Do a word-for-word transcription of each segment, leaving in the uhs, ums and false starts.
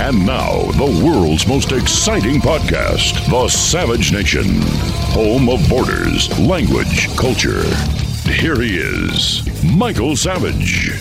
And now, the world's most exciting podcast, The Savage Nation, home of borders, language, culture. Here he is, Michael Savage.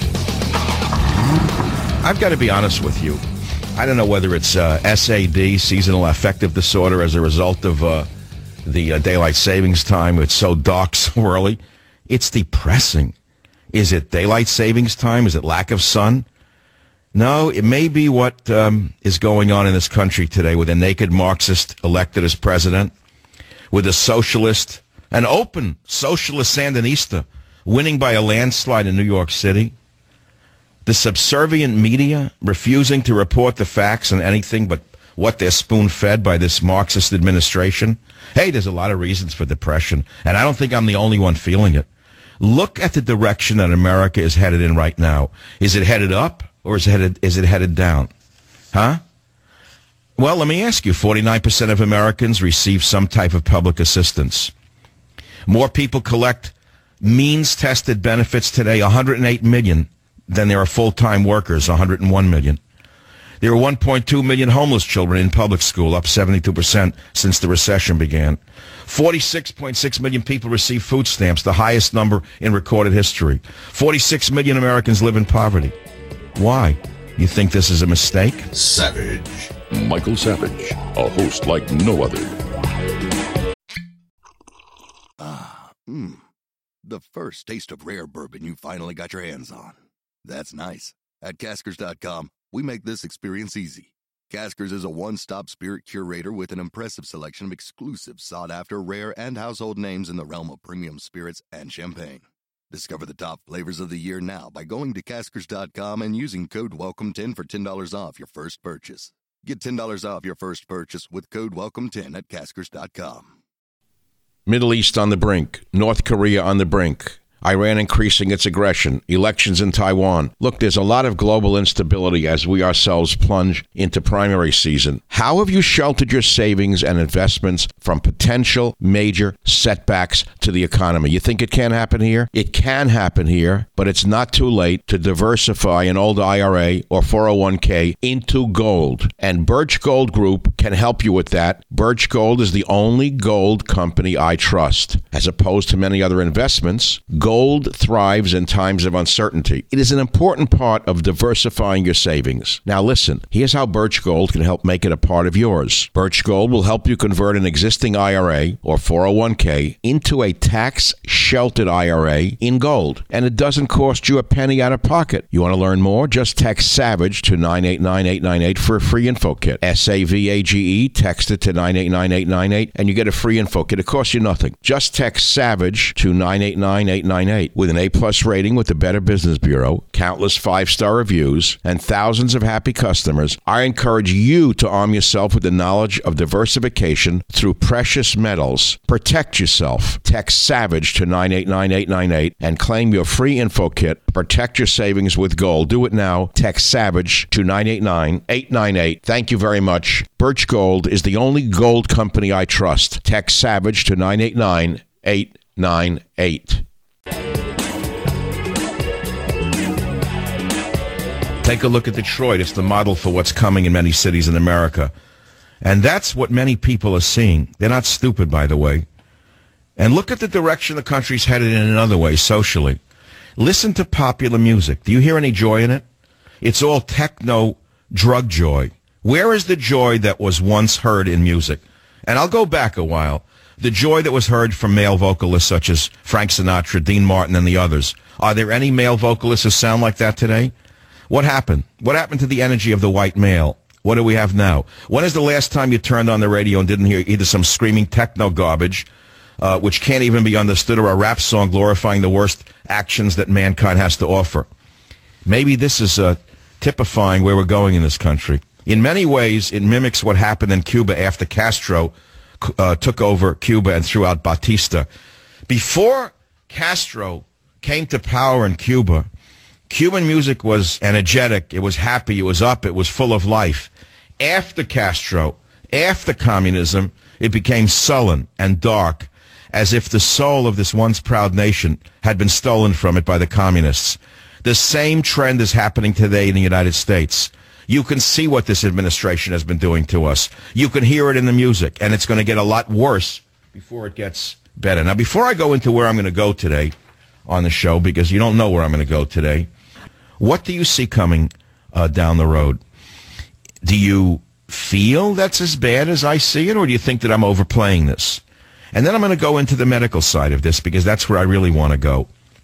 I've got to be honest with you. I don't know whether it's uh, S A D, seasonal affective disorder, as a result of uh, the uh, daylight savings time. It's so dark so early. It's depressing. Is it daylight savings time? Is it lack of sun? No, it may be what um, is going on in this country today with a naked Marxist elected as president, with a socialist, an open socialist Sandinista winning by a landslide in New York City, the subservient media refusing to report the facts on anything but what they're spoon-fed by this Marxist administration. Hey, there's a lot of reasons for depression, and I don't think I'm the only one feeling it. Look at the direction that America is headed in right now. Is it headed up or is it headed, is it headed down? Huh? Well, let me ask you, forty-nine percent of Americans receive some type of public assistance. More people collect means-tested benefits today, one hundred eight million, than there are full-time workers, one hundred one million. There are one point two million homeless children in public school, up seventy-two percent since the recession began. forty-six point six million people receive food stamps, the highest number in recorded history. forty-six million Americans live in poverty. Why? You think this is a mistake? Savage. Michael Savage, a host like no other. Ah, mmm. The first taste of rare bourbon you finally got your hands on. That's nice. At Caskers dot com, we make this experience easy. Caskers is a one-stop spirit curator with an impressive selection of exclusive, sought-after, rare, and household names in the realm of premium spirits and champagne. Discover the top flavors of the year now by going to Caskers dot com and using code welcome ten for ten dollars off your first purchase. Get ten dollars off your first purchase with code welcome ten at Caskers dot com. Middle East on the brink. North Korea on the brink. Iran increasing its aggression, elections in Taiwan. Look, there's a lot of global instability as we ourselves plunge into primary season. How have you sheltered your savings and investments from potential major setbacks to the economy? You think it can happen here? It can happen here, but it's not too late to diversify an old I R A or four oh one k into gold. And Birch Gold Group can help you with that. Birch Gold is the only gold company I trust. As opposed to many other investments, gold thrives in times of uncertainty. It is an important part of diversifying your savings. Now listen, here's how Birch Gold can help make it a part of yours. Birch Gold will help you convert an existing I R A or four oh one k into a tax-sheltered I R A in gold, and it doesn't cost you a penny out of pocket. You want to learn more? Just text SAVAGE to nine eight nine eight nine eight for a free info kit. S A V A G E, text it to nine eight nine eight nine eight, and you get a free info kit. It costs you nothing. Just text SAVAGE to nine eight nine eight nine eight. With an A-plus rating with the Better Business Bureau, countless five-star reviews, and thousands of happy customers, I encourage you to arm yourself with the knowledge of diversification through precious metals. Protect yourself. Text SAVAGE to nine eight nine eight nine eight and claim your free info kit. Protect your savings with gold. Do it now. Text SAVAGE to nine eight nine eight nine eight. Thank you very much. Birch Gold is the only gold company I trust. Text SAVAGE to nine eight nine eight nine eight. Take a look at Detroit. It's the model for what's coming in many cities in America. And that's what many people are seeing. They're not stupid, by the way. And look at the direction the country's headed in another way, socially. Listen to popular music. Do you hear any joy in it? It's all techno drug joy. Where is the joy that was once heard in music? And I'll go back a while. The joy that was heard from male vocalists such as Frank Sinatra, Dean Martin, and the others. Are there any male vocalists who sound like that today? What happened? What happened to the energy of the white male? What do we have now? When is the last time you turned on the radio and didn't hear either some screaming techno garbage, uh, which can't even be understood, or a rap song glorifying the worst actions that mankind has to offer? Maybe this is uh, typifying where we're going in this country. In many ways, it mimics what happened in Cuba after Castro uh, took over Cuba and threw out Batista. Before Castro came to power in Cuba, Cuban music was energetic, it was happy, it was up, it was full of life. After Castro, after communism, it became sullen and dark, as if the soul of this once proud nation had been stolen from it by the communists. The same trend is happening today in the United States. You can see what this administration has been doing to us. You can hear it in the music, and it's going to get a lot worse before it gets better. Now, before I go into where I'm going to go today on the show, because you don't know where I'm going to go today, what do you see coming uh, down the road? Do you feel that's as bad as I see it, or do you think that I'm overplaying this? And then I'm going to go into the medical side of this, because that's where I really want to go.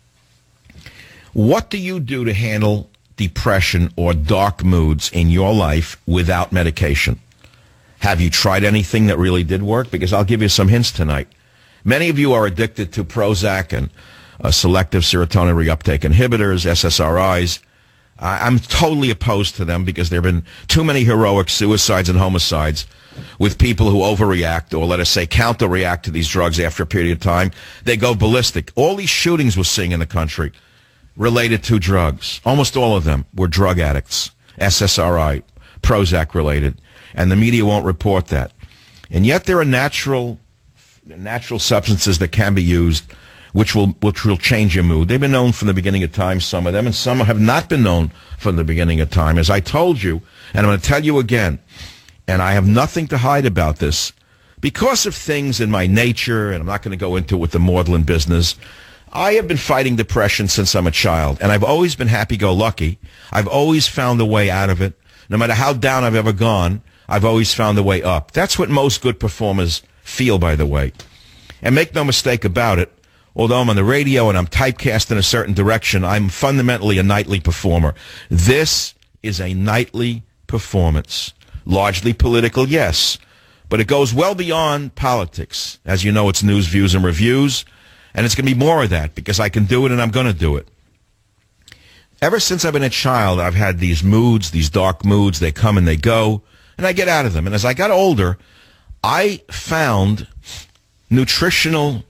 What do you do to handle depression or dark moods in your life without medication? Have you tried anything that really did work? Because I'll give you some hints tonight. Many of you are addicted to Prozac and uh, selective serotonin reuptake inhibitors, S S R Is. I- I'm totally opposed to them because there have been too many heroic suicides and homicides with people who overreact, or let us say counter-react to these drugs after a period of time. They go ballistic. All these shootings we're seeing in the country related to drugs, almost all of them were drug addicts, S S R I, Prozac related, and the media won't report that. And yet there are natural natural substances that can be used which will which will change your mood. They've been known from the beginning of time, some of them, and some have not been known from the beginning of time. As I told you, and I'm going to tell you again, and I have nothing to hide about this, because of things in my nature, and I'm not going to go into it with the maudlin business, I have been fighting depression since I'm a child, and I've always been happy-go-lucky. I've always found a way out of it. No matter how down I've ever gone, I've always found a way up. That's what most good performers feel, by the way. And make no mistake about it, although I'm on the radio and I'm typecast in a certain direction, I'm fundamentally a nightly performer. This is a nightly performance. Largely political, yes, but it goes well beyond politics. As you know, it's news, views, and reviews. And it's going to be more of that because I can do it and I'm going to do it. Ever since I've been a child, I've had these moods, these dark moods. They come and they go, and I get out of them. And as I got older, I found nutritional,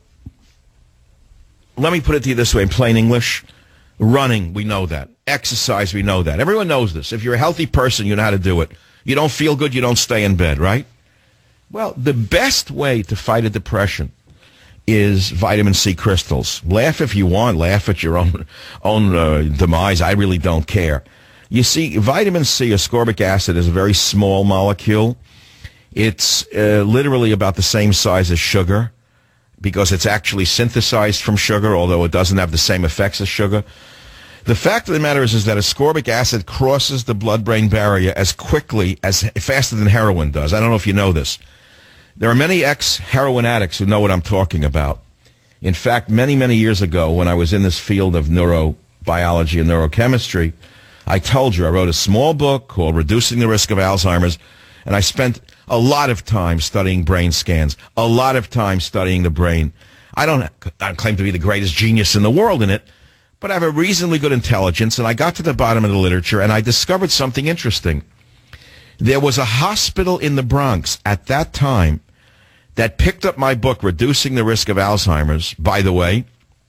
let me put it to you this way in plain English, running, we know that. Exercise, we know that. Everyone knows this. If you're a healthy person, you know how to do it. You don't feel good, you don't stay in bed, right? Well, the best way to fight a depression is vitamin C crystals. Laugh if you want. Laugh at your own own uh, demise. I really don't care. You see, vitamin C, ascorbic acid, is a very small molecule. It's uh, literally about the same size as sugar because it's actually synthesized from sugar, although it doesn't have the same effects as sugar. The fact of the matter is, is that ascorbic acid crosses the blood-brain barrier as quickly, as faster than heroin does. I don't know if you know this. There are many ex-heroin addicts who know what I'm talking about. In fact, many, many years ago, when I was in this field of neurobiology and neurochemistry, I told you I wrote a small book called Reducing the Risk of Alzheimer's, and I spent a lot of time studying brain scans, a lot of time studying the brain. I don't, I don't claim to be the greatest genius in the world in it, but I have a reasonably good intelligence, and I got to the bottom of the literature, and I discovered something interesting. There was a hospital in the Bronx at that time that picked up my book, Reducing the Risk of Alzheimer's, by the way,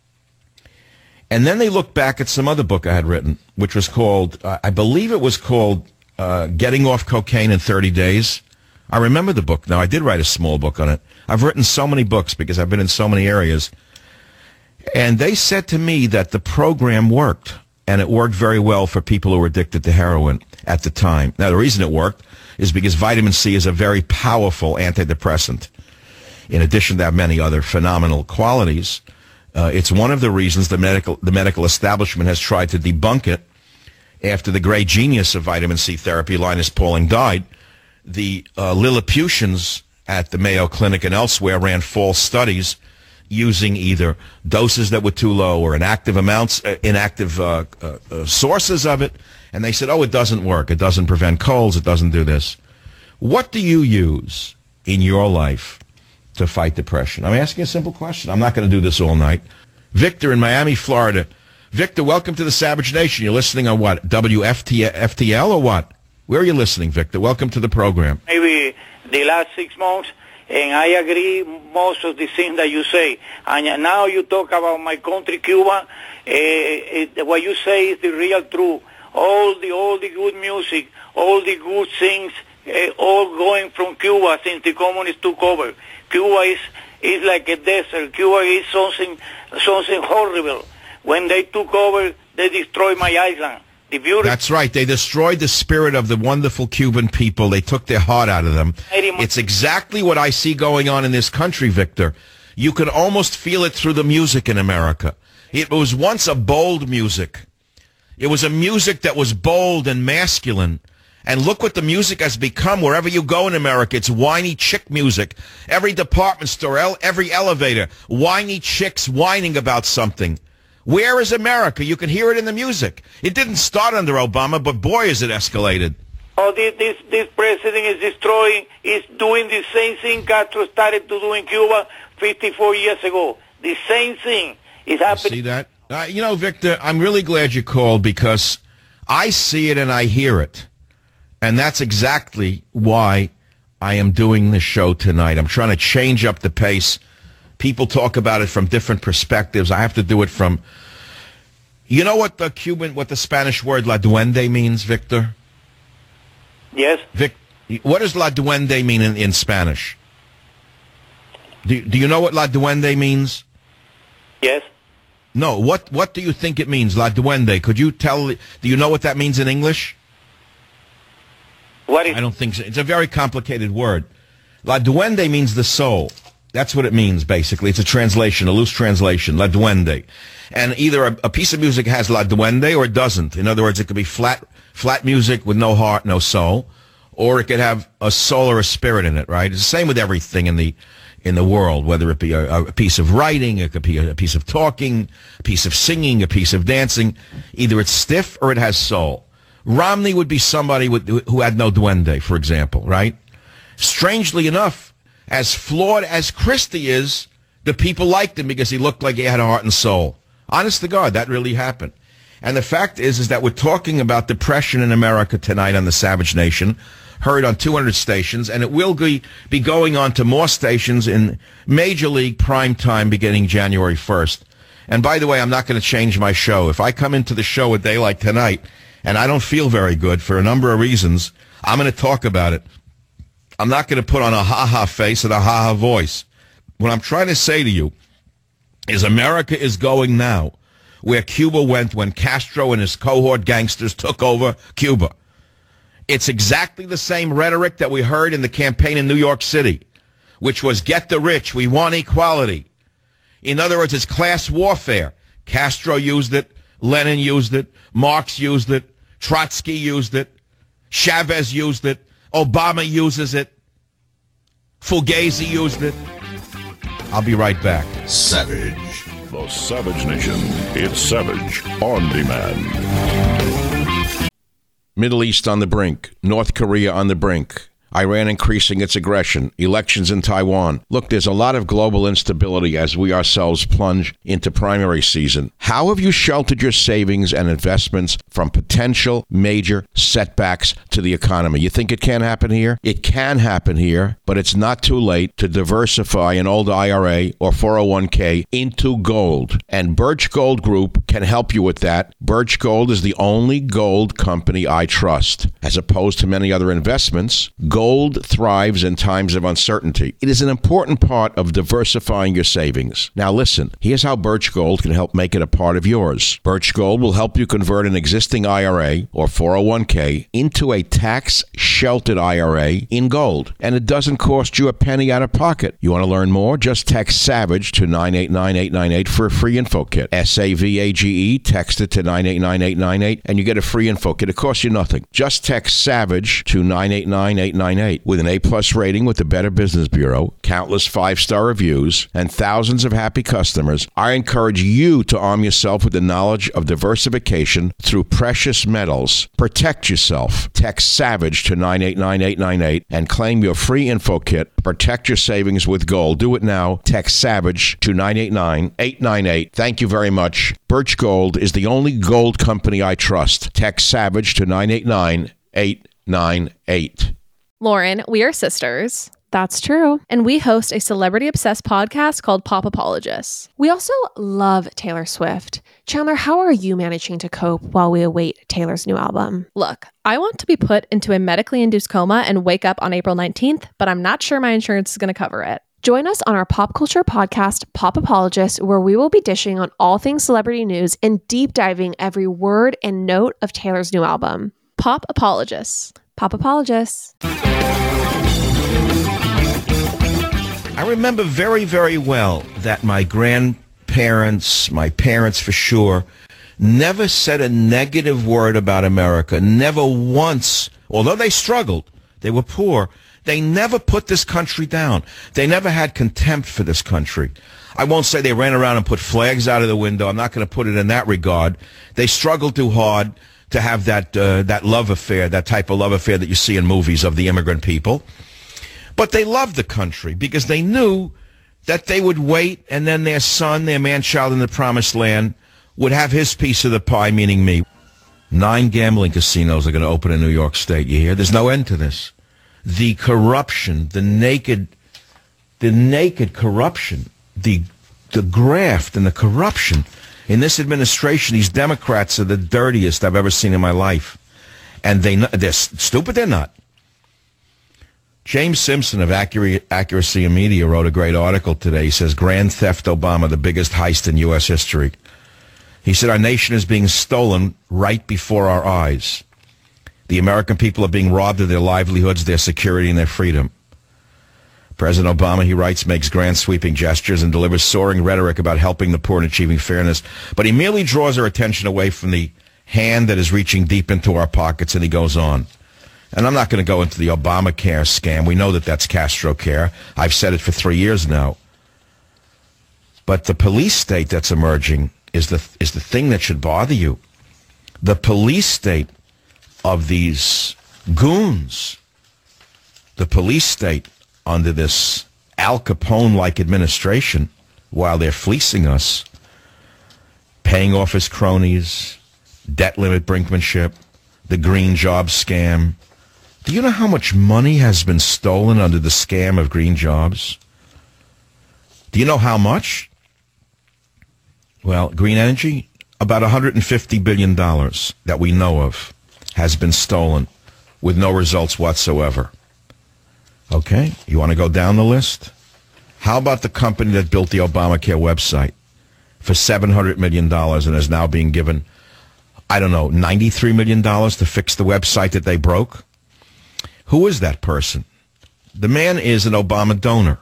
and then they looked back at some other book I had written, which was called, uh, I believe it was called uh, Getting Off Cocaine in thirty days. I remember the book now. I did write a small book on it. I've written so many books because I've been in so many areas. And they said to me that the program worked, and it worked very well for people who were addicted to heroin at the time. Now, the reason it worked is because vitamin C is a very powerful antidepressant. In addition to have many other phenomenal qualities, uh, it's one of the reasons the medical the medical establishment has tried to debunk it. After the great genius of vitamin C therapy, Linus Pauling, died, the uh, Lilliputians at the Mayo Clinic and elsewhere ran false studies using either doses that were too low or inactive amounts, uh, inactive uh, uh, uh, sources of it, and they said, oh, it doesn't work. It doesn't prevent colds. It doesn't do this. What do you use in your life to fight depression? I'm asking a simple question. I'm not going to do this all night. Victor in Miami, Florida. Victor, welcome to the Savage Nation. You're listening on what, W F T L or what? Where are you listening, Victor? Welcome to the program. Maybe the last six months, and I agree most of the things that you say. And now you talk about my country, Cuba. Uh, it, what you say is the real truth. All the all the good music, all the good things, uh, all going from Cuba since the communists took over. Cuba is is like a desert. Cuba is something something horrible. When they took over, they destroyed my island. The beautiful. That's right. They destroyed the spirit of the wonderful Cuban people. They took their heart out of them. It's exactly what I see going on in this country, Victor. You can almost feel it through the music in America. It was once a bold music. It was a music that was bold and masculine. And look what the music has become wherever you go in America. It's whiny chick music. Every department store, every elevator, whiny chicks whining about something. Where is America? You can hear it in the music. It didn't start under Obama, but boy, is it escalated. Oh, this, this, this president is destroying, is doing the same thing Castro started to do in Cuba fifty-four years ago. The same thing is happening. See that? Uh, you know, Victor, I'm really glad you called because I see it and I hear it. And that's exactly why I am doing this show tonight. I'm trying to change up the pace. People talk about it from different perspectives. I have to do it from... You know what the Cuban, what the Spanish word la duende means, Victor? Yes. Vic, what does la duende mean in, in Spanish? Do, do you know what la duende means? Yes. No, what, what do you think it means, la duende? Could you tell... Do you know what that means in English? What is... I don't think so. It's a very complicated word. La duende means the soul. That's what it means, basically. It's a translation, a loose translation, la duende. And either a, a piece of music has la duende or it doesn't. In other words, it could be flat flat music with no heart, no soul, or it could have a soul or a spirit in it, right? It's the same with everything in the in the world, whether it be a, a piece of writing, it could be a, a piece of talking, a piece of singing, a piece of dancing. Either it's stiff or it has soul. Romney would be somebody with, who had no duende, for example, right? Strangely enough, as flawed as Christie is, the people liked him because he looked like he had a heart and soul. Honest to God, that really happened. And the fact is, is that we're talking about depression in America tonight on the Savage Nation, heard on two hundred stations, and it will be, be going on to more stations in Major League prime time beginning January first. And by the way, I'm not going to change my show. If I come into the show a day like tonight, and I don't feel very good for a number of reasons, I'm going to talk about it. I'm not going to put on a ha-ha face and a ha-ha voice. What I'm trying to say to you is America is going now where Cuba went when Castro and his cohort gangsters took over Cuba. It's exactly the same rhetoric that we heard in the campaign in New York City, which was get the rich, we want equality. In other words, it's class warfare. Castro used it, Lenin used it, Marx used it, Trotsky used it, Chavez used it, Obama uses it, Fugazi used it. I'll be right back. Savage. The Savage Nation. It's Savage on demand. Middle East on the brink. North Korea on the brink. Iran increasing its aggression, elections in Taiwan. Look, there's a lot of global instability as we ourselves plunge into primary season. How have you sheltered your savings and investments from potential major setbacks to the economy? You think it can happen here? It can happen here, but it's not too late to diversify an old I R A or four oh one k into gold. And Birch Gold Group can help you with that. Birch Gold is the only gold company I trust. As opposed to many other investments, gold thrives in times of uncertainty. It is an important part of diversifying your savings. Now listen, here's how Birch Gold can help make it a part of yours. Birch Gold will help you convert an existing I R A or four oh one k into a tax-sheltered I R A in gold. And it doesn't cost you a penny out of pocket. You want to learn more? Just text SAVAGE to nine eight nine eight nine eight for a free info kit. S A V A G E, text it to nine eight nine eight nine eight and you get a free info kit. It costs you nothing. Just text SAVAGE to nine eight nine eight nine eight. With an A-plus rating with the Better Business Bureau, countless five-star reviews, and thousands of happy customers, I encourage you to arm yourself with the knowledge of diversification through precious metals. Protect yourself. Text SAVAGE to nine eight nine eight nine eight and claim your free info kit. Protect your savings with gold. Do it now. Text SAVAGE to nine eight nine eight nine eight. Thank you very much. Birch Gold is the only gold company I trust. Text SAVAGE to nine eight nine eight nine eight. Lauren, we are sisters. That's true. And we host a celebrity-obsessed podcast called Pop Apologists. We also love Taylor Swift. Chandler, how are you managing to cope while we await Taylor's new album? Look, I want to be put into a medically induced coma and wake up on April nineteenth, but I'm not sure my insurance is going to cover it. Join us on our pop culture podcast, Pop Apologists, where we will be dishing on all things celebrity news and deep diving every word and note of Taylor's new album. Pop Apologists. Pop Apologists. I remember very, very well that my grandparents, my parents for sure, never said a negative word about America. Never once, although they struggled, they were poor, they never put this country down. They never had contempt for this country. I won't say they ran around and put flags out of the window. I'm not going to put it in that regard. They struggled too hard to have that uh, that love affair, that type of love affair that you see in movies of the immigrant people. But they loved the country because they knew that they would wait, and then their son, their man-child in the promised land, would have his piece of the pie, meaning me. Nine gambling casinos are going to open in New York State, you hear? There's no end to this. The corruption, the naked, the naked corruption, the the graft and the corruption in this administration. These Democrats are the dirtiest I've ever seen in my life, and they they're stupid. They're not. James Simpson of Accuracy, Accuracy and Media wrote a great article today. He says, Grand Theft Obama, the biggest heist in U S history. He said, our nation is being stolen right before our eyes. The American people are being robbed of their livelihoods, their security, and their freedom. President Obama, he writes, makes grand sweeping gestures and delivers soaring rhetoric about helping the poor and achieving fairness, but he merely draws our attention away from the hand that is reaching deep into our pockets, and he goes on. And I'm not going to go into the Obamacare scam. We know that that's Castro Care. I've said it for three years now. But the police state that's emerging is the is the thing that should bother you. The police state of these goons, the police state under this Al Capone-like administration, while they're fleecing us, paying off his cronies, debt limit brinkmanship, the green job scam. Do you know how much money has been stolen under the scam of green jobs? Do you know how much? Well, green energy, about one hundred fifty billion dollars that we know of has been stolen with no results whatsoever. Okay, you want to go down the list? How about the company that built the Obamacare website for seven hundred million dollars and is now being given, I don't know, ninety-three million dollars to fix the website that they broke? Who is that person? The man is an Obama donor.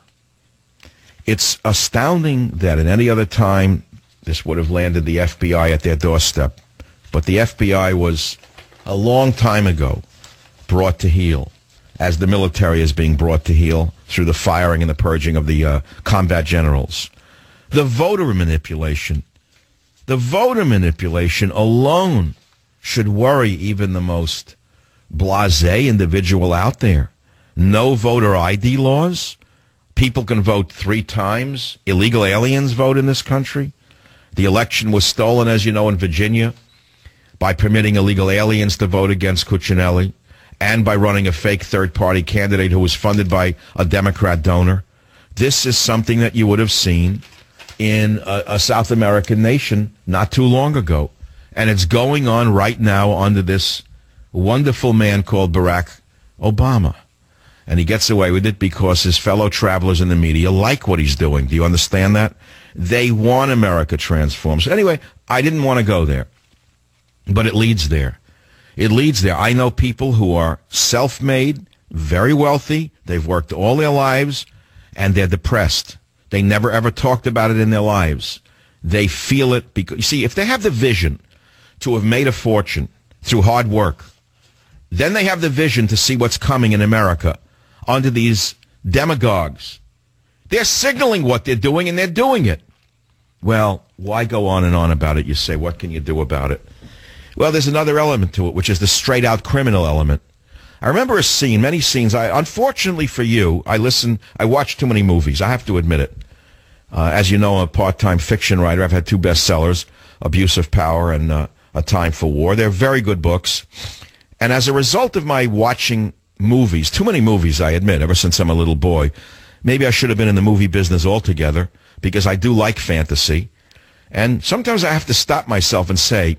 It's astounding that at any other time this would have landed the F B I at their doorstep. But the F B I was a long time ago brought to heel, as the military is being brought to heel through the firing and the purging of the uh, combat generals. The voter manipulation. The voter manipulation alone should worry even the most blasé individual out there. No voter I D laws. People can vote three times. Illegal aliens vote in this country. The election was stolen, as you know, in Virginia by permitting illegal aliens to vote against Cuccinelli and by running a fake third-party candidate who was funded by a Democrat donor. This is something that you would have seen in a, a South American nation not too long ago. And it's going on right now under this wonderful man called Barack Obama. And he gets away with it because his fellow travelers in the media like what he's doing. Do you understand that? They want America transformed. So anyway, I didn't want to go there. But it leads there. It leads there. I know people who are self-made, very wealthy. They've worked all their lives, and they're depressed. They never, ever talked about it in their lives. They feel it because, you see, if they have the vision to have made a fortune through hard work, then they have the vision to see what's coming in America under these demagogues. They're signaling what they're doing, and they're doing it. Well, why go on and on about it? You say, what can you do about it? Well, there's another element to it, which is the straight-out criminal element. I remember a scene, many scenes. I, unfortunately for you, I listen, I watch too many movies. I have to admit it. Uh, as you know, I'm a part-time fiction writer. I've had two bestsellers, Abuse of Power and uh, A Time for War. They're very good books. And as a result of my watching movies, too many movies, I admit, ever since I'm a little boy, maybe I should have been in the movie business altogether, because I do like fantasy. And sometimes I have to stop myself and say,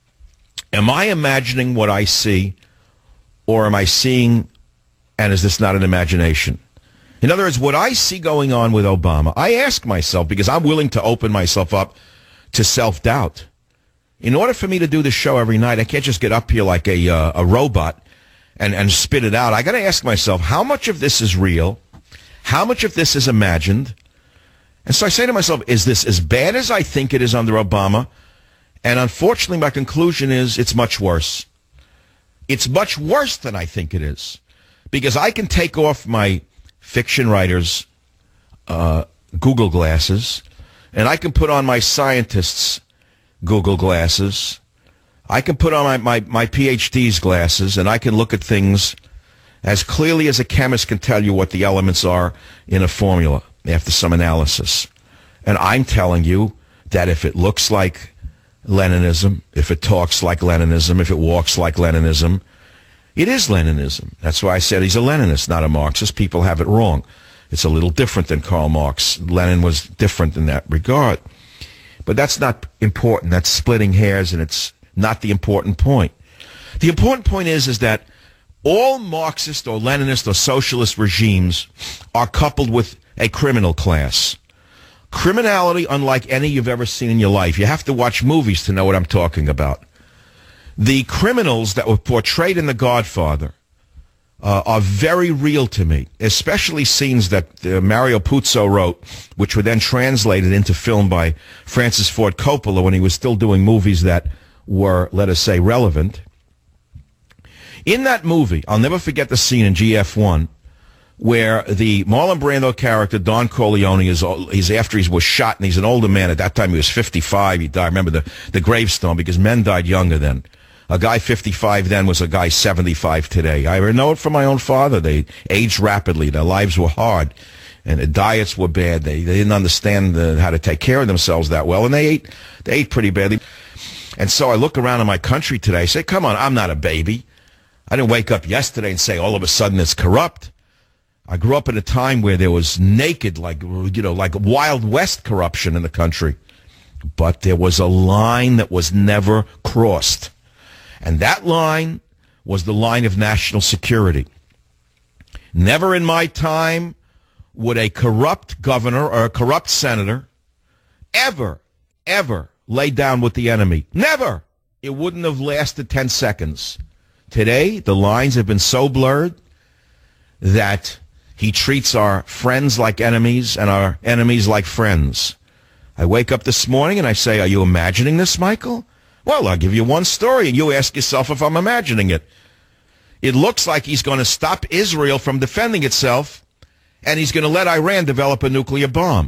am I imagining what I see, or am I seeing, and is this not an imagination? In other words, what I see going on with Obama, I ask myself, because I'm willing to open myself up to self-doubt. In order for me to do this show every night, I can't just get up here like a uh, a robot and, and spit it out. I got to ask myself, how much of this is real? How much of this is imagined? And so I say to myself, is this as bad as I think it is under Obama? And unfortunately, my conclusion is it's much worse. It's much worse than I think it is. Because I can take off my fiction writer's uh, Google glasses, and I can put on my scientist's Google glasses. I can put on my, my, my PhD's glasses, and I can look at things as clearly as a chemist can tell you what the elements are in a formula after some analysis. And I'm telling you that if it looks like Leninism, if it talks like Leninism, if it walks like Leninism, it is Leninism. That's why I said he's a Leninist, not a Marxist. People have it wrong. It's a little different than Karl Marx. Lenin was different in that regard. But that's not important. That's splitting hairs, and it's not the important point. The important point is, is that all Marxist or Leninist or socialist regimes are coupled with a criminal class. Criminality unlike any you've ever seen in your life. You have to watch movies to know what I'm talking about. The criminals that were portrayed in The Godfather uh, are very real to me, especially scenes that uh, Mario Puzo wrote, which were then translated into film by Francis Ford Coppola when he was still doing movies that were, let us say, relevant. In that movie, I'll never forget the scene in G F one where the Marlon Brando character, Don Corleone, is he's after he was shot, and he's an older man. At that time, he was fifty-five. He died. I remember the, the gravestone, because men died younger then. A guy fifty-five then was a guy seventy-five today. I know it from my own father. They aged rapidly. Their lives were hard, and their diets were bad. They, they didn't understand the, how to take care of themselves that well, and they ate, they ate pretty badly. And so I look around in my country today, I say, come on, I'm not a baby. I didn't wake up yesterday and say all of a sudden it's corrupt. I grew up in a time where there was naked, like, you know, like Wild West corruption in the country. But there was a line that was never crossed. And that line was the line of national security. Never in my time would a corrupt governor or a corrupt senator ever, ever lay down with the enemy. Never. It wouldn't have lasted ten seconds. Today, the lines have been so blurred that he treats our friends like enemies and our enemies like friends. I wake up this morning and I say, are you imagining this, Michael? Well, I'll give you one story, and you ask yourself if I'm imagining it. It looks like he's going to stop Israel from defending itself, and he's going to let Iran develop a nuclear bomb.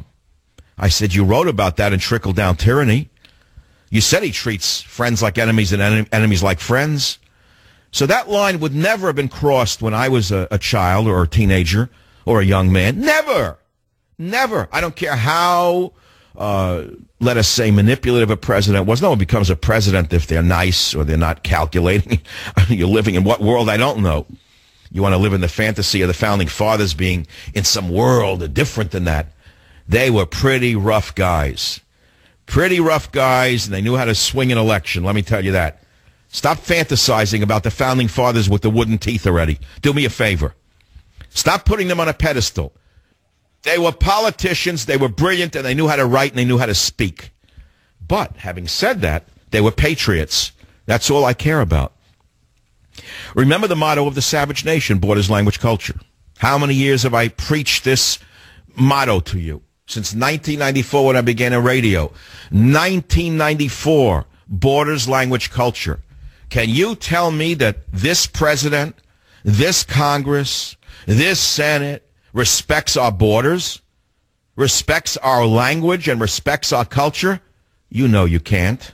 I said, you wrote about that in Trickle Down Tyranny. You said he treats friends like enemies and en- enemies like friends. So that line would never have been crossed when I was a, a child or a teenager or a young man. Never. Never. I don't care how, uh, let us say, manipulative a president was. No one becomes a president if they're nice or they're not calculating. You're living in what world? I don't know. You want to live in the fantasy of the Founding Fathers being in some world different than that. They were pretty rough guys. Pretty rough guys, and they knew how to swing an election, let me tell you that. Stop fantasizing about the Founding Fathers with the wooden teeth already. Do me a favor. Stop putting them on a pedestal. They were politicians, they were brilliant, and they knew how to write and they knew how to speak. But, having said that, they were patriots. That's all I care about. Remember the motto of the Savage Nation, Borders, Language, Culture. How many years have I preached this motto to you? Since nineteen ninety-four, when I began in radio. nineteen ninety-four, Borders, Language, Culture. Can you tell me that this president, this Congress, this Senate respects our borders, respects our language, and respects our culture? You know you can't.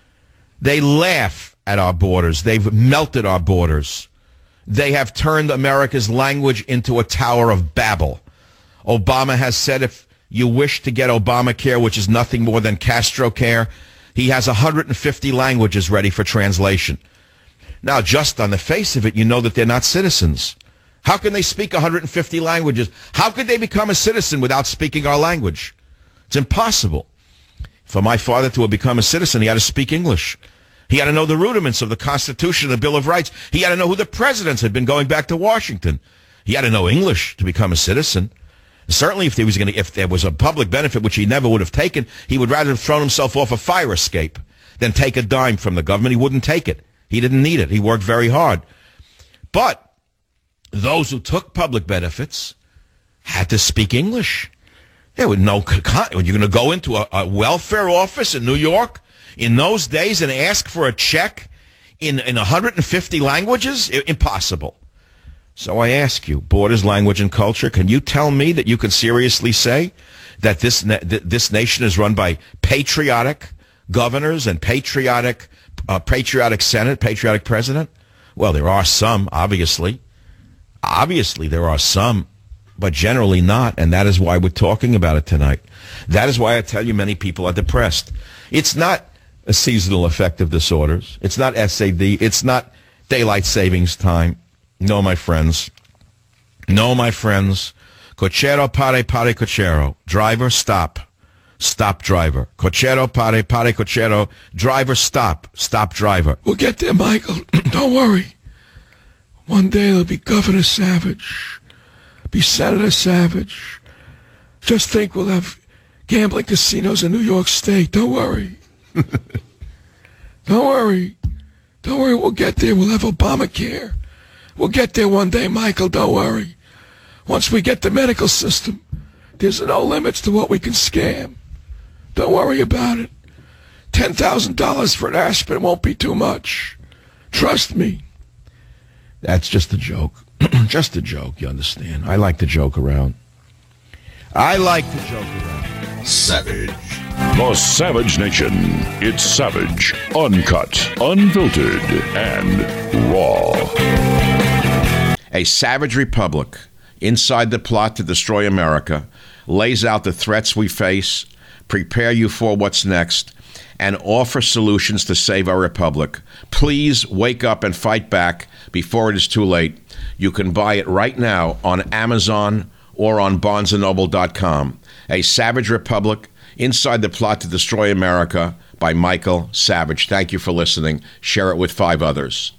They laugh at our borders. They've melted our borders. They have turned America's language into a Tower of Babel. Obama has said if you wish to get Obamacare, which is nothing more than Castro care, he has one hundred fifty languages ready for translation. Now, just on the face of it, you know that they're not citizens. How can they speak one hundred fifty languages? How could they become a citizen without speaking our language? It's impossible. For my father to have become a citizen, he had to speak English. He had to know the rudiments of the Constitution and the Bill of Rights. He had to know who the presidents had been going back to Washington. He had to know English to become a citizen. Certainly, if there was going to, if there was a public benefit, which he never would have taken, he would rather have thrown himself off a fire escape than take a dime from the government. He wouldn't take it. He didn't need it. He worked very hard. But those who took public benefits had to speak English. There was no, when you're going to go into a, a welfare office in New York in those days and ask for a check in, in one hundred fifty languages, I, impossible. So I ask you, Borders, Language, and Culture, can you tell me that you can seriously say that this na- th- this nation is run by patriotic governors and patriotic uh, patriotic Senate, patriotic president? Well, there are some, obviously. Obviously, there are some, but generally not, and that is why we're talking about it tonight. That is why I tell you many people are depressed. It's not a seasonal affective disorders. It's not S A D. It's not daylight savings time. No, my friends. No, my friends. Cochero, pare, pare, cochero. Driver, stop. Stop, driver. Cochero, pare, pare, cochero. Driver, stop. Stop, driver. We'll get there, Michael. Don't worry. One day it'll be Governor Savage. Be Senator Savage. Just think we'll have gambling casinos in New York State. Don't worry. Don't worry. Don't worry. We'll get there. We'll have Obamacare. We'll get there one day, Michael. Don't worry. Once we get the medical system, there's no limits to what we can scam. Don't worry about it. ten thousand dollars for an aspirin won't be too much. Trust me. That's just a joke. Just a joke, you understand? I like to joke around. I like to joke around. Savage. The Savage Nation. It's savage, uncut, unfiltered, and raw. A savage republic inside the plot to destroy America lays out the threats we face, prepare you for what's next, and offer solutions to save our republic. Please wake up and fight back before it is too late. You can buy it right now on Amazon or on Barnes and Noble dot com. A Savage Republic, Inside the Plot to Destroy America by Michael Savage. Thank you for listening. Share it with five others.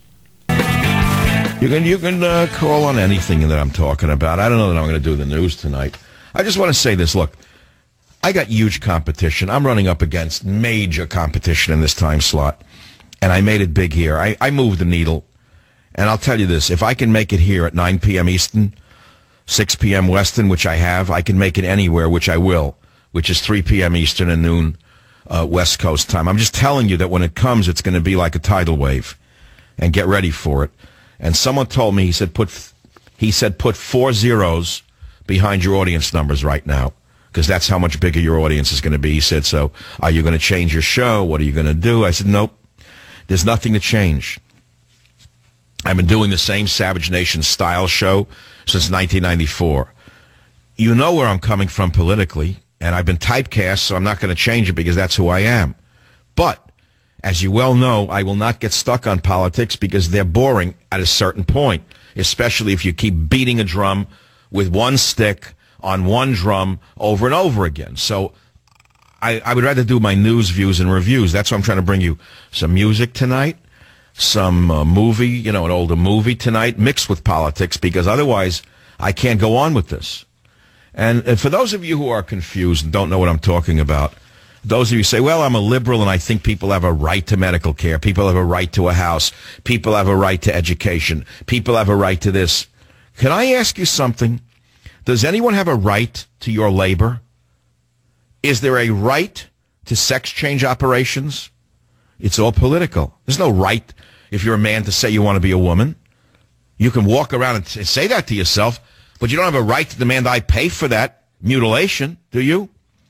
You can you can uh, call on anything that I'm talking about. I don't know that I'm going to do the news tonight. I just want to say this. Look, I got huge competition. I'm running up against major competition in this time slot, and I made it big here. I, I moved the needle, and I'll tell you this. If I can make it here at nine p.m. Eastern, six p.m. Western, which I have, I can make it anywhere, which I will, which is three p.m. Eastern and noon uh, West Coast time. I'm just telling you that when it comes, it's going to be like a tidal wave, and get ready for it. And someone told me, he said, put, he said, put four zeros behind your audience numbers right now, because that's how much bigger your audience is going to be. He said, so are you going to change your show? What are you going to do? I said, nope, there's nothing to change. I've been doing the same Savage Nation style show since nineteen ninety-four. You know where I'm coming from politically, and I've been typecast, so I'm not going to change it because that's who I am. But as you well know, I will not get stuck on politics because they're boring at a certain point, especially if you keep beating a drum with one stick on one drum over and over again. So I, I would rather do my news, views, and reviews. That's why I'm trying to bring you some music tonight, some uh, movie, you know, an older movie tonight, mixed with politics, because otherwise I can't go on with this. And, and for those of you who are confused and don't know what I'm talking about, those of you say, well, I'm a liberal and I think people have a right to medical care. People have a right to a house. People have a right to education. People have a right to this. Can I ask you something? Does anyone have a right to your labor? Is there a right to sex change operations? It's all political. There's no right, if you're a man, to say you want to be a woman. You can walk around and say that to yourself, but you don't have a right to demand I pay for that mutilation, do you?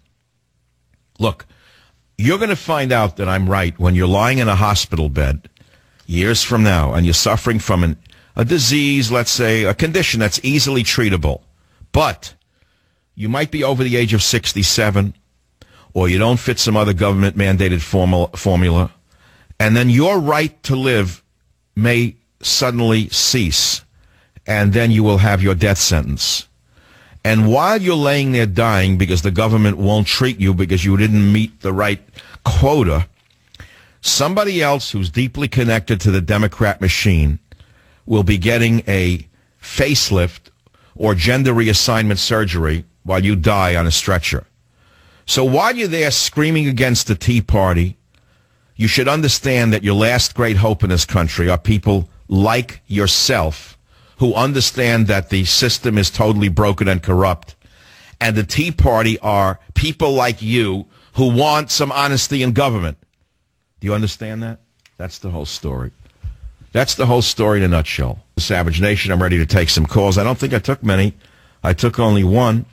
Look, you're going to find out that I'm right when you're lying in a hospital bed years from now and you're suffering from an, a disease, let's say, a condition that's easily treatable. But you might be over the age of sixty-seven, or you don't fit some other government-mandated formula, formula, and then your right to live may suddenly cease, and then you will have your death sentence. And while you're laying there dying because the government won't treat you because you didn't meet the right quota, somebody else who's deeply connected to the Democrat machine will be getting a facelift or gender reassignment surgery while you die on a stretcher. So while you're there screaming against the Tea Party, you should understand that your last great hope in this country are people like yourself who understand that the system is totally broken and corrupt. And the Tea Party are people like you who want some honesty in government. Do you understand that? That's the whole story. That's the whole story in a nutshell. The Savage Nation, I'm ready to take some calls. I don't think I took many. I took only one.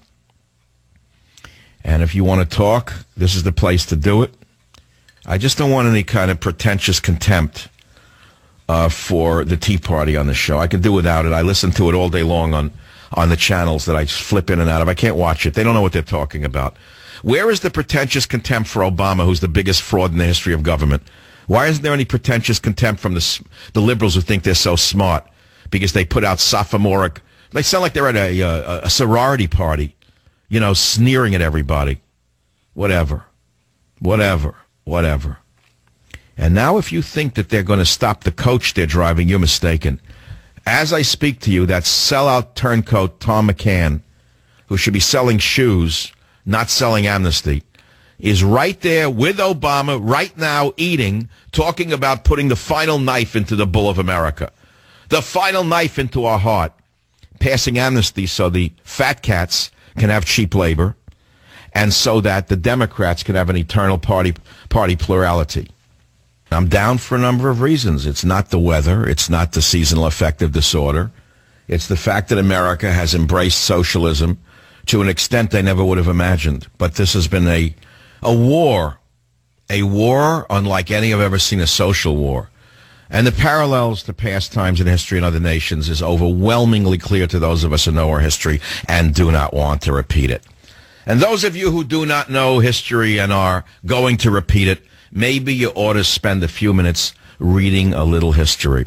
And if you want to talk, this is the place to do it. I just don't want any kind of pretentious contempt uh, for the Tea Party on the show. I can do without it. I listen to it all day long on, on the channels that I flip in and out of. I can't watch it. They don't know what they're talking about. Where is the pretentious contempt for Obama, who's the biggest fraud in the history of government? Why isn't there any pretentious contempt from the, the liberals who think they're so smart because they put out sophomoric... They sound like they're at a, a, a sorority party, you know, sneering at everybody. Whatever. Whatever. Whatever. And now if you think that they're going to stop the coach they're driving, you're mistaken. As I speak to you, that sellout turncoat Tom McCann, who should be selling shoes, not selling amnesty, is right there with Obama right now eating, talking about putting the final knife into the bull of America. The final knife into our heart. Passing amnesty so the fat cats can have cheap labor and so that the Democrats can have an eternal party party plurality. I'm down for a number of reasons. It's not the weather. It's not the seasonal affective disorder. It's the fact that America has embraced socialism to an extent they never would have imagined. But this has been a a war, a war unlike any I've ever seen, a social war. And the parallels to past times in history in other nations is overwhelmingly clear to those of us who know our history and do not want to repeat it. And those of you who do not know history and are going to repeat it, maybe you ought to spend a few minutes reading a little history.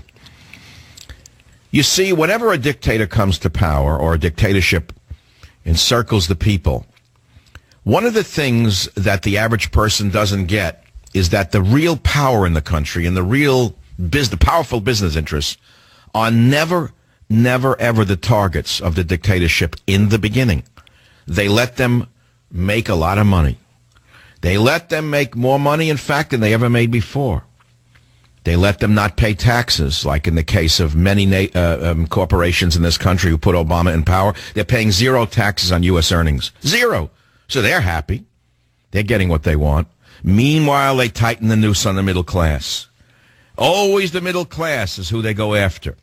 You see, whenever a dictator comes to power or a dictatorship encircles the people, one of the things that the average person doesn't get is that the real power in the country and the real business, powerful business interests are never, never, ever the targets of the dictatorship in the beginning. They let them make a lot of money. They let them make more money, in fact, than they ever made before. They let them not pay taxes, like in the case of many na- uh, um, corporations in this country who put Obama in power. They're paying zero taxes on U S earnings. Zero. So they're happy. They're getting what they want. Meanwhile, they tighten the noose on the middle class. Always the middle class is who they go after.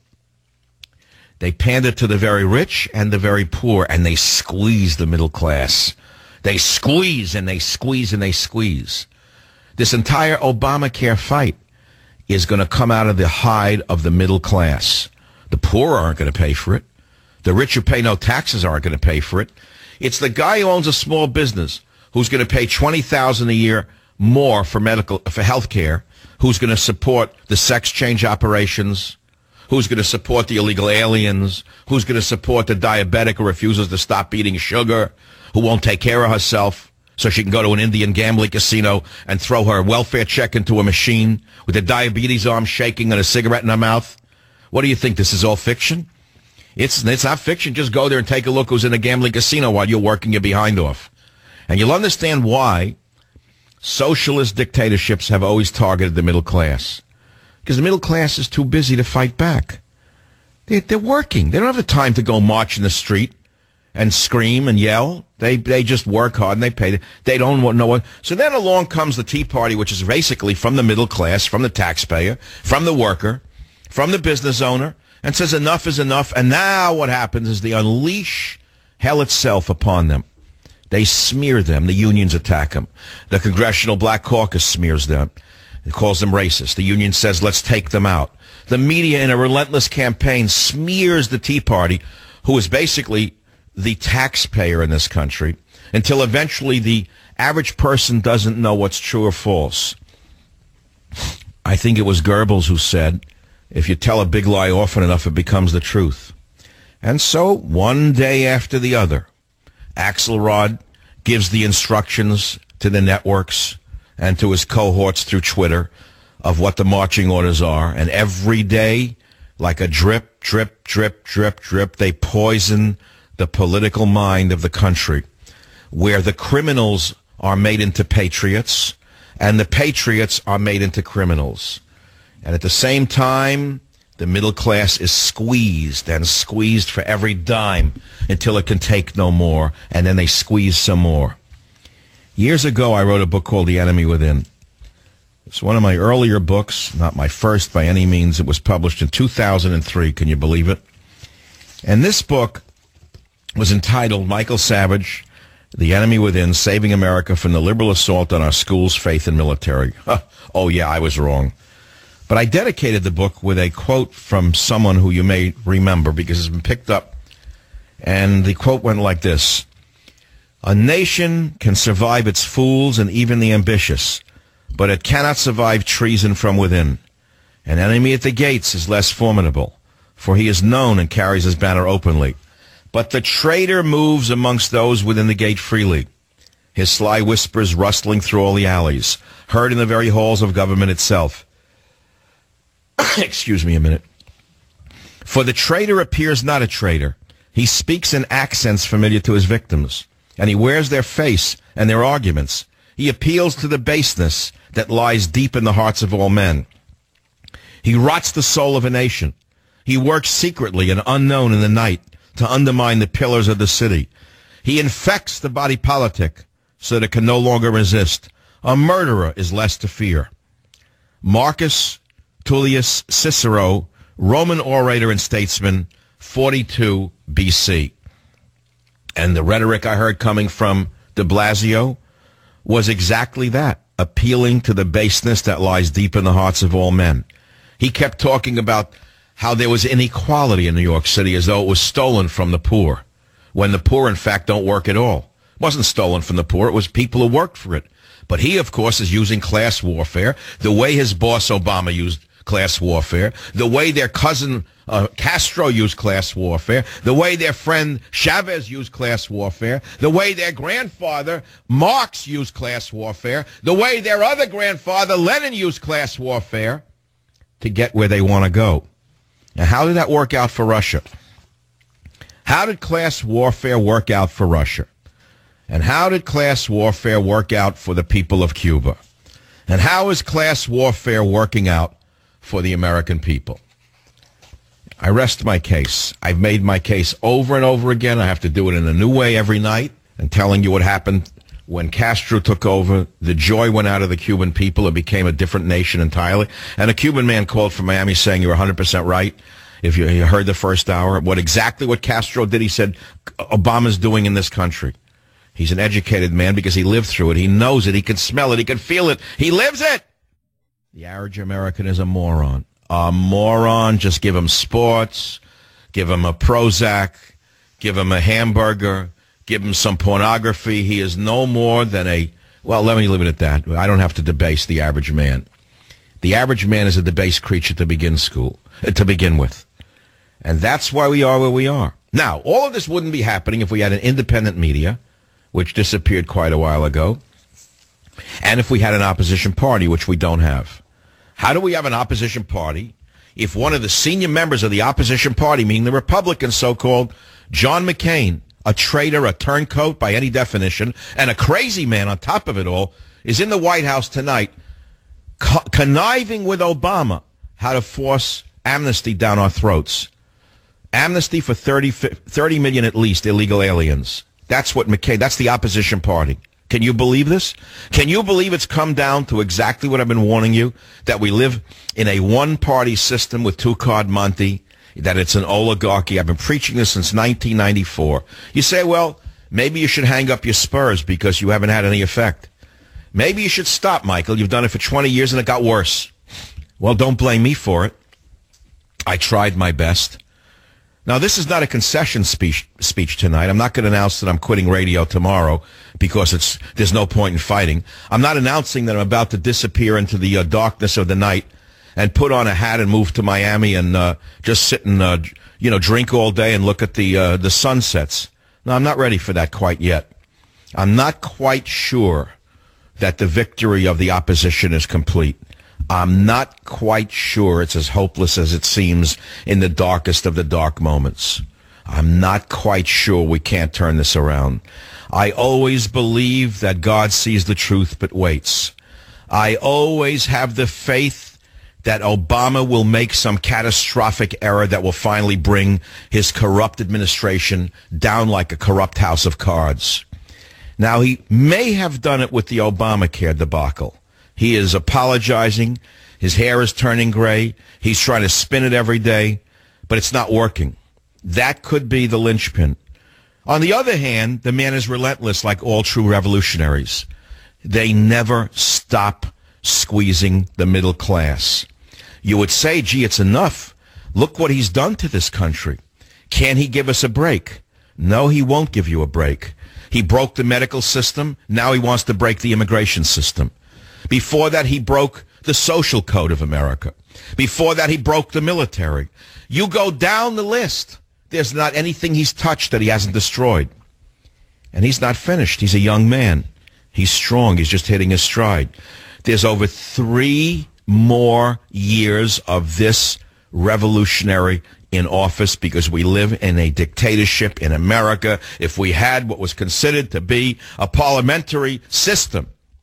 They pander to the very rich and the very poor, and they squeeze the middle class. They squeeze and they squeeze and they squeeze. This entire Obamacare fight is going to come out of the hide of the middle class. The poor aren't going to pay for it. The rich who pay no taxes aren't going to pay for it. It's the guy who owns a small business who's going to pay twenty thousand dollars a year more for medical, for health care, who's going to support the sex change operations, who's going to support the illegal aliens, who's going to support the diabetic who refuses to stop eating sugar, who won't take care of herself so she can go to an Indian gambling casino and throw her welfare check into a machine with a diabetes arm shaking and a cigarette in her mouth. What do you think? This is all fiction? It's, it's not fiction. Just go there and take a look who's in a gambling casino while you're working your behind off. And you'll understand why socialist dictatorships have always targeted the middle class. Because the middle class is too busy to fight back. They, they're working. They don't have the time to go march in the street and scream and yell. They they just work hard and they pay. They don't know what. So then along comes the Tea Party, which is basically from the middle class, from the taxpayer, from the worker, from the business owner, and says enough is enough. And now what happens is they unleash hell itself upon them. They smear them. The unions attack them. The Congressional Black Caucus smears them. It calls them racist. The union says, let's take them out. The media, in a relentless campaign, smears the Tea Party, who is basically the taxpayer in this country, until eventually the average person doesn't know what's true or false. I think it was Goebbels who said, if you tell a big lie often enough, it becomes the truth. And so, one day after the other, Axelrod gives the instructions to the networks and to his cohorts through Twitter of what the marching orders are. And every day, like a drip, drip, drip, drip, drip, they poison the political mind of the country, where the criminals are made into patriots and the patriots are made into criminals. And at the same time, the middle class is squeezed and squeezed for every dime until it can take no more, and then they squeeze some more. Years ago, I wrote a book called The Enemy Within. It's one of my earlier books, not my first by any means. It was published in two thousand three. Can you believe it? And this book was entitled Michael Savage, The Enemy Within, Saving America from the Liberal Assault on Our Schools, Faith, and Military. Oh, yeah, I was wrong. But I dedicated the book with a quote from someone who you may remember because it's been picked up. And the quote went like this: "A nation can survive its fools and even the ambitious, but it cannot survive treason from within. An enemy at the gates is less formidable, for he is known and carries his banner openly. But the traitor moves amongst those within the gate freely, his sly whispers rustling through all the alleys, heard in the very halls of government itself." Excuse me a minute. "For the traitor appears not a traitor. He speaks in accents familiar to his victims, and he wears their face and their arguments. He appeals to the baseness that lies deep in the hearts of all men. He rots the soul of a nation. He works secretly and unknown in the night to undermine the pillars of the city. He infects the body politic so that it can no longer resist. A murderer is less to fear." Marcus Tullius Cicero, Roman orator and statesman, forty-two B C. And the rhetoric I heard coming from de Blasio was exactly that, appealing to the baseness that lies deep in the hearts of all men. He kept talking about how there was inequality in New York City as though it was stolen from the poor, when the poor, in fact, don't work at all. It wasn't stolen from the poor. It was people who worked for it. But he, of course, is using class warfare the way his boss Obama used class warfare, the way their cousin uh, Castro used class warfare, the way their friend Chavez used class warfare, the way their grandfather Marx used class warfare, the way their other grandfather Lenin used class warfare to get where they want to go. Now, how did that work out for Russia? How did class warfare work out for Russia? And how did class warfare work out for the people of Cuba? And how is class warfare working out for the American people? I rest my case. I've made my case over and over again. I have to do it in a new way every night, and telling you what happened when Castro took over. The joy went out of the Cuban people. It became a different nation entirely. And a Cuban man called from Miami saying you're one hundred percent right. If you, you heard the first hour, what exactly what Castro did, he said Obama's doing in this country. He's an educated man because he lived through it. He knows it. He can smell it. He can feel it. He lives it. The average American is a moron. A moron. Just give him sports, give him a Prozac, give him a hamburger, give him some pornography. He is no more than a, well, let me leave it at that. I don't have to debase the average man. The average man is a debased creature to begin school, uh, to begin with. And that's why we are where we are. Now, all of this wouldn't be happening if we had an independent media, which disappeared quite a while ago, and if we had an opposition party, which we don't have. How do we have an opposition party if one of the senior members of the opposition party, meaning the Republicans so-called, John McCain, a traitor, a turncoat by any definition, and a crazy man on top of it all, is in the White House tonight co- conniving with Obama how to force amnesty down our throats. Amnesty for thirty, thirty million at least illegal aliens. That's what McCain, that's the opposition party. Can you believe this? Can you believe it's come down to exactly what I've been warning you, that we live in a one-party system with two-card Monty, that it's an oligarchy? I've been preaching this since nineteen ninety-four. You say, well, maybe you should hang up your spurs because you haven't had any effect. Maybe you should stop, Michael. You've done it for twenty years and it got worse. Well, don't blame me for it. I tried my best. Now, this is not a concession speech speech tonight. I'm not going to announce that I'm quitting radio tomorrow because it's there's no point in fighting. I'm not announcing that I'm about to disappear into the uh, darkness of the night and put on a hat and move to Miami and uh, just sit and uh, you know drink all day and look at the uh, the sunsets. No, I'm not ready for that quite yet. I'm not quite sure that the victory of the opposition is complete. I'm not quite sure it's as hopeless as it seems in the darkest of the dark moments. I'm not quite sure we can't turn this around. I always believe that God sees the truth but waits. I always have the faith that Obama will make some catastrophic error that will finally bring his corrupt administration down like a corrupt house of cards. Now, he may have done it with the Obamacare debacle. He is apologizing. His hair is turning gray. He's trying to spin it every day, but it's not working. That could be the linchpin. On the other hand, the man is relentless like all true revolutionaries. They never stop squeezing the middle class. You would say, gee, it's enough. Look what he's done to this country. Can he give us a break? No, he won't give you a break. He broke the medical system. Now he wants to break the immigration system. Before that, he broke the social code of America. Before that, he broke the military. You go down the list. There's not anything he's touched that he hasn't destroyed. And he's not finished. He's a young man. He's strong. He's just hitting his stride. There's over three more years of this revolutionary in office because we live in a dictatorship in America. If we had what was considered to be a parliamentary system,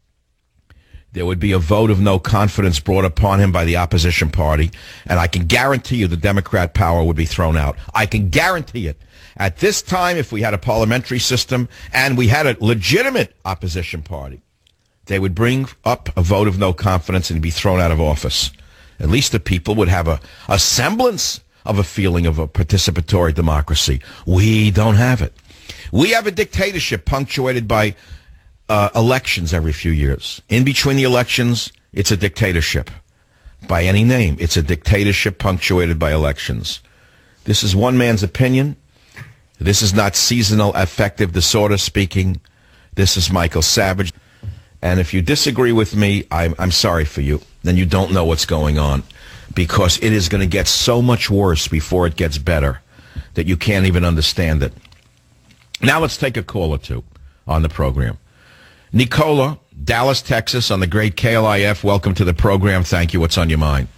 there would be a vote of no confidence brought upon him by the opposition party, and I can guarantee you the Democrat power would be thrown out. I can guarantee it. At this time, if we had a parliamentary system and we had a legitimate opposition party, they would bring up a vote of no confidence and be thrown out of office. At least the people would have a, a semblance of a feeling of a participatory democracy. We don't have it. We have a dictatorship punctuated by Uh, elections every few years. In between the elections, it's a dictatorship. By any name, it's a dictatorship punctuated by elections. This is one man's opinion. This is not seasonal affective disorder speaking. This is Michael Savage. And if you disagree with me, I'm, I'm sorry for you. Then you don't know what's going on. Because it is going to get so much worse before it gets better that you can't even understand it. Now let's take a call or two on the program. Nicola, Dallas, Texas, on the great K L I F. Welcome to the program. Thank you. What's on your mind?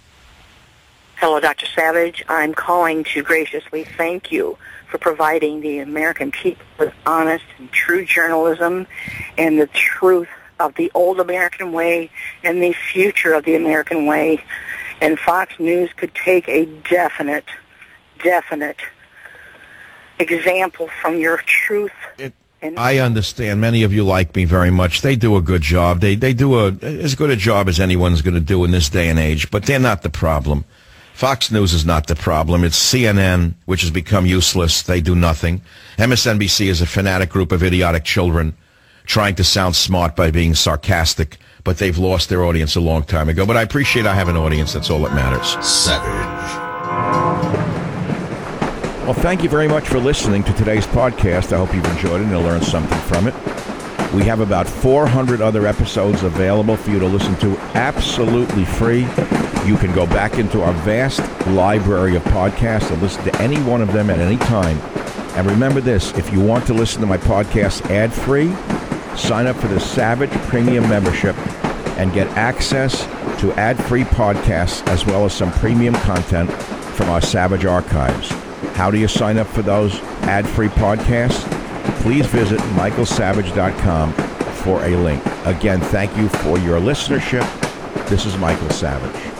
Hello, Doctor Savage. I'm calling to graciously thank you for providing the American people with honest and true journalism and the truth of the old American way and the future of the American way. And Fox News could take a definite, definite example from your truth. It- I understand. Many of you like me very much. They do a good job. They they do a as good a job as anyone's going to do in this day and age, but they're not the problem. Fox News is not the problem. It's C N N, which has become useless. They do nothing. M S N B C is a fanatic group of idiotic children trying to sound smart by being sarcastic, but they've lost their audience a long time ago. But I appreciate I have an audience. That's all that matters. Savage. Well, thank you very much for listening to today's podcast. I hope you've enjoyed it and learned something from it. We have about four hundred other episodes available for you to listen to absolutely free. You can go back into our vast library of podcasts and listen to any one of them at any time. And remember this, if you want to listen to my podcast ad-free, sign up for the Savage Premium membership and get access to ad-free podcasts as well as some premium content from our Savage archives. How do you sign up for those ad-free podcasts? Please visit michael savage dot com for a link. Again, thank you for your listenership. This is Michael Savage.